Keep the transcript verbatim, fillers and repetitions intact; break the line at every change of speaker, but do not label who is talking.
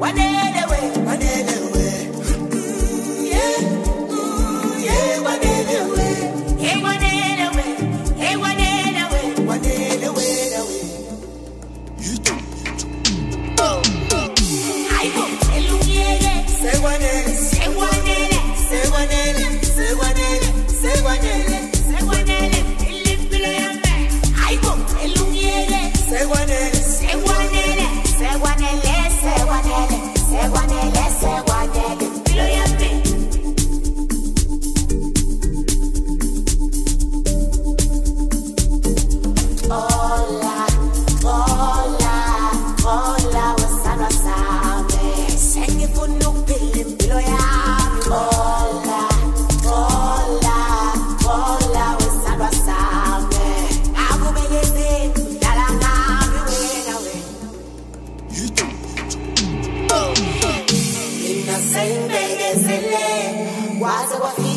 wanele we, wanele we. Mm, yeah, mm, yeah, wanele we. Hey, wanele we, hey, wanele we, wanele we, we. You do. Oh, I go tell you, yeah, say wanele, say wanele, say wanele, say wanele, say wanele, say wanele. I go tell you, yeah, say wanele, say wanele, say wanele, say wanele, say wanele, say wanele. Filo yambe. Hola, hola, hola, wasana same. Sengi funu pili, filo yambe. Hola, hola, hola, wasana same. Abu begezi, dala ngami wena we. You do. Inna saying begezele, waza wafi.